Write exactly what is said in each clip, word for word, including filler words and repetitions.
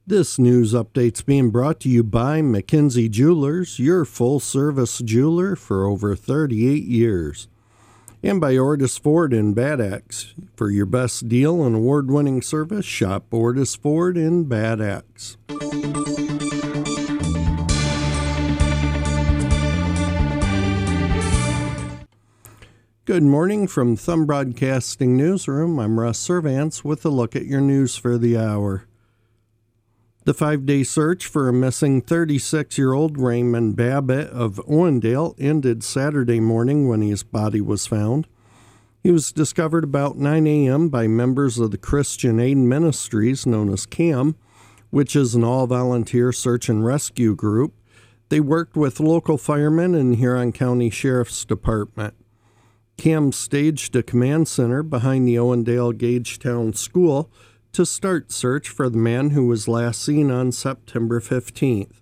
This news update's being brought to you by McKinsey Jewelers, your full-service jeweler for over thirty-eight years. And by Ortis Ford in Bad Axe. For your best deal and award-winning service, shop Ortis Ford in Bad Axe. Good morning from Thumb Broadcasting Newsroom. I'm Russ Servance with a look at your news for the hour. The five-day search for a missing thirty-six-year-old Raymond Babbitt of Owendale ended Saturday morning when his body was found. He was discovered about nine a.m. by members of the Christian Aid Ministries, known as CAM, which is an all-volunteer search and rescue group. They worked with local firemen and Huron County Sheriff's Department. CAM staged a command center behind the Owendale Gagetown School to start search for the man who was last seen on September fifteenth.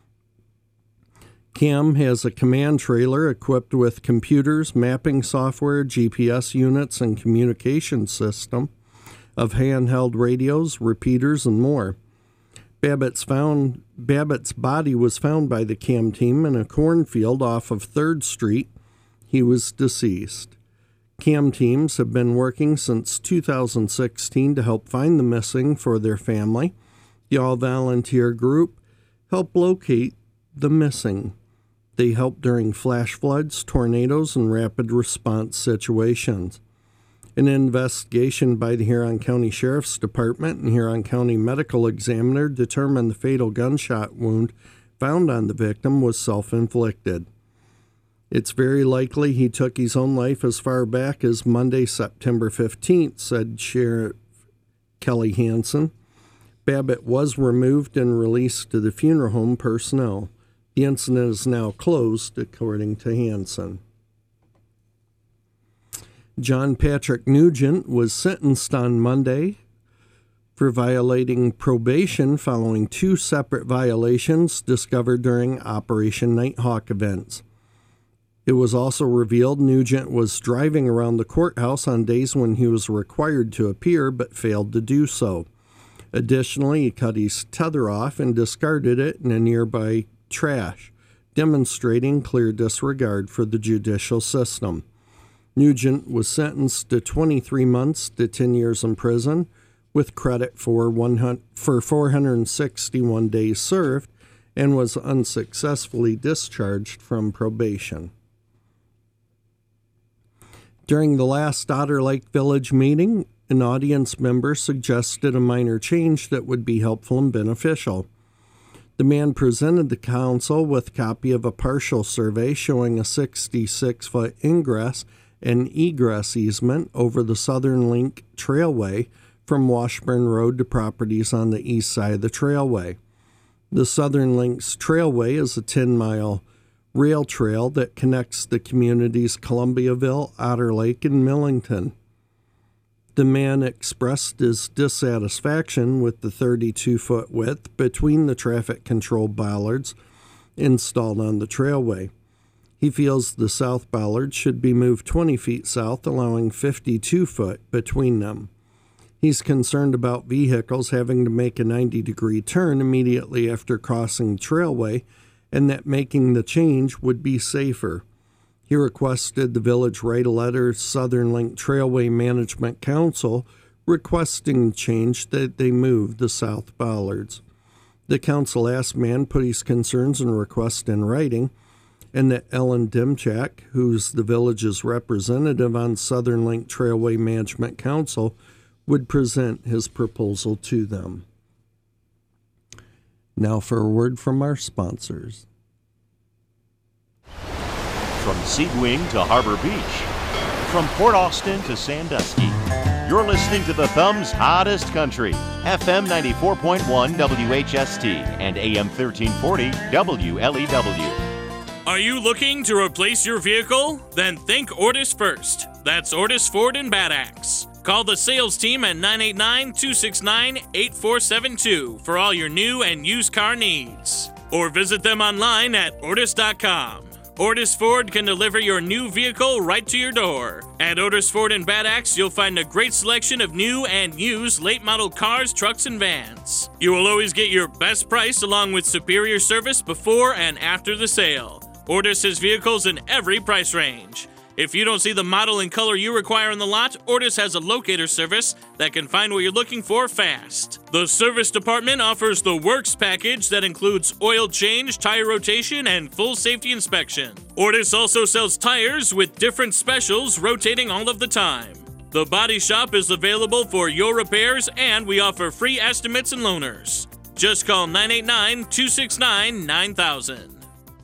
CAM has a command trailer equipped with computers, mapping software, G P S units, and communication system of handheld radios, repeaters, and more. Babbitt's, found, Babbitt's body was found by the CAM team in a cornfield off of third Street. He was deceased. CAM teams have been working since two thousand sixteen to help find the missing for their family. The all-volunteer group helped locate the missing. They help during flash floods, tornadoes, and rapid response situations. An investigation by the Huron County Sheriff's Department and Huron County Medical Examiner determined the fatal gunshot wound found on the victim was self-inflicted. It's very likely he took his own life as far back as Monday, September fifteenth, said Sheriff Kelly Hansen. Babbitt was removed and released to the funeral home personnel. The incident is now closed, according to Hansen. John Patrick Nugent was sentenced on Monday for violating probation following two separate violations discovered during Operation Nighthawk events. It was also revealed Nugent was driving around the courthouse on days when he was required to appear but failed to do so. Additionally, he cut his tether off and discarded it in a nearby trash, demonstrating clear disregard for the judicial system. Nugent was sentenced to twenty-three months to ten years in prison, with credit for one hundred, for four hundred sixty-one days served, and was unsuccessfully discharged from probation. During the last Otter Lake Village meeting, an audience member suggested a minor change that would be helpful and beneficial. The man presented the council with a copy of a partial survey showing a sixty-six foot ingress and egress easement over the Southern Link Trailway from Washburn Road to properties on the east side of the trailway. The Southern Links Trailway is a ten mile rail trail that connects the communities Columbiaville, Otter Lake, and Millington. The man expressed his dissatisfaction with the thirty-two foot width between the traffic control bollards installed on the trailway. He feels the south bollard should be moved twenty feet south, allowing fifty-two foot between them. He's concerned about vehicles having to make a ninety degree turn immediately after crossing the trailway, and that making the change would be safer. He requested the village write a letter to Southern Link Trailway Management Council requesting the change that they move the south bollards. The council asked man put his concerns and request in writing, and that Ellen Dimchak, who's the village's representative on Southern Link Trailway Management Council, would present his proposal to them. Now for a word from our sponsors. From Seawing to Harbor Beach, from Port Austin to Sandusky, you're listening to the Thumb's hottest country, F M ninety-four point one W H S T and A M thirteen forty W L E W. Are you looking to replace your vehicle? Then think Ortis first. That's Ortis Ford in Bad Axe. Call the sales team at nine eight nine, two six nine, eight four seven two for all your new and used car needs. Or visit them online at ortis dot com. Ortis Ford can deliver your new vehicle right to your door. At Ortis Ford in Bad Axe, you'll find a great selection of new and used late model cars, trucks, and vans. You will always get your best price along with superior service before and after the sale. Ortis has vehicles in every price range. If you don't see the model and color you require in the lot, Ortis has a locator service that can find what you're looking for fast. The service department offers the Works package that includes oil change, tire rotation, and full safety inspection. Ortis also sells tires with different specials rotating all of the time. The body shop is available for your repairs, and we offer free estimates and loaners. Just call nine eight nine, two six nine, nine thousand.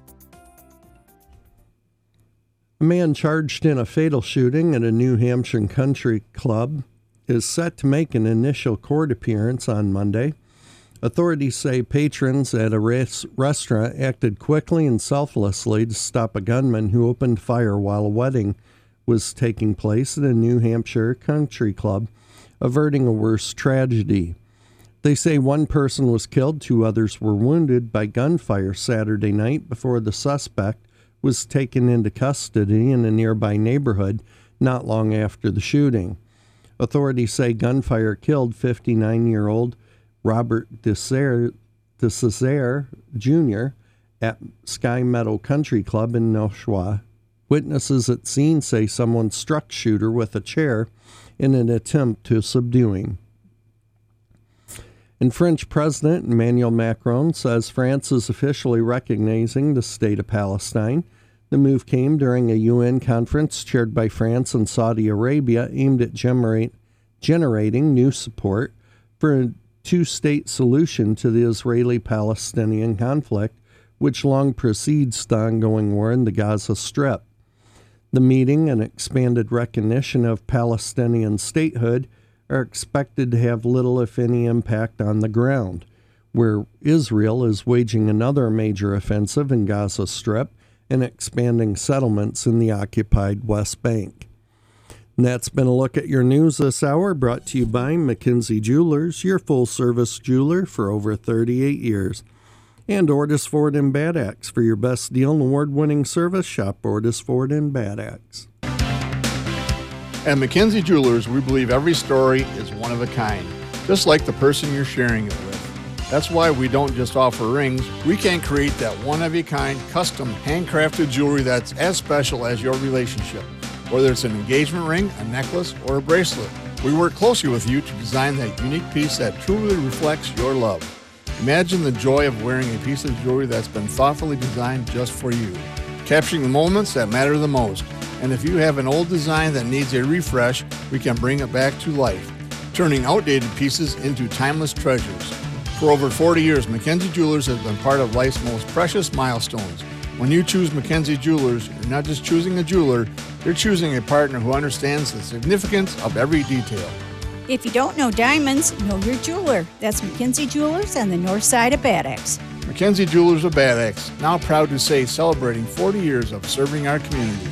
A man charged in a fatal shooting at a New Hampshire country club is set to make an initial court appearance on Monday. Authorities say patrons at a res- restaurant acted quickly and selflessly to stop a gunman who opened fire while a wedding was taking place at a New Hampshire country club, averting a worse tragedy. They say one person was killed, two others were wounded by gunfire Saturday night before the suspect was taken into custody in a nearby neighborhood not long after the shooting. Authorities say gunfire killed fifty-nine-year-old Robert DeCesare Junior at Sky Meadow Country Club in Nashua. Witnesses at scene say someone struck shooter with a chair in an attempt to subdue him. And French President Emmanuel Macron says France is officially recognizing the state of Palestine. The move came during a U N conference chaired by France and Saudi Arabia aimed at generate, generating new support for a two-state solution to the Israeli-Palestinian conflict, which long precedes the ongoing war in the Gaza Strip. The meeting and expanded recognition of Palestinian statehood are expected to have little, if any, impact on the ground, where Israel is waging another major offensive in Gaza Strip and expanding settlements in the occupied West Bank. And that's been a look at your news this hour, brought to you by McKenzie Jewelers, your full-service jeweler for over thirty-eight years. And Ortis Ford in Bad Axe. For your best deal and award-winning service, shop Ortis Ford in Bad Axe. At McKenzie Jewelers, we believe every story is one of a kind, just like the person you're sharing it with. That's why we don't just offer rings. We can create that one-of-a-kind, custom, handcrafted jewelry that's as special as your relationship. Whether it's an engagement ring, a necklace, or a bracelet, we work closely with you to design that unique piece that truly reflects your love. Imagine the joy of wearing a piece of jewelry that's been thoughtfully designed just for you, capturing the moments that matter the most. And if you have an old design that needs a refresh, we can bring it back to life, turning outdated pieces into timeless treasures. For over forty years, McKenzie Jewelers has been part of life's most precious milestones. When you choose McKenzie Jewelers, you're not just choosing a jeweler, you're choosing a partner who understands the significance of every detail. If you don't know diamonds, know your jeweler. That's McKenzie Jewelers on the north side of Bad Axe. McKenzie Jewelers of Bad Axe, now proud to say celebrating forty years of serving our community.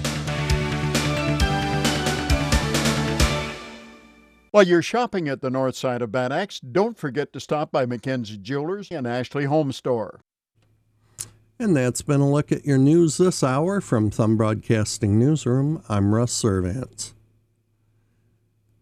While you're shopping at the north side of Bad Axe, don't forget to stop by McKenzie Jewelers and Ashley Home Store. And that's been a look at your news this hour from Thumb Broadcasting Newsroom. I'm Russ Servants.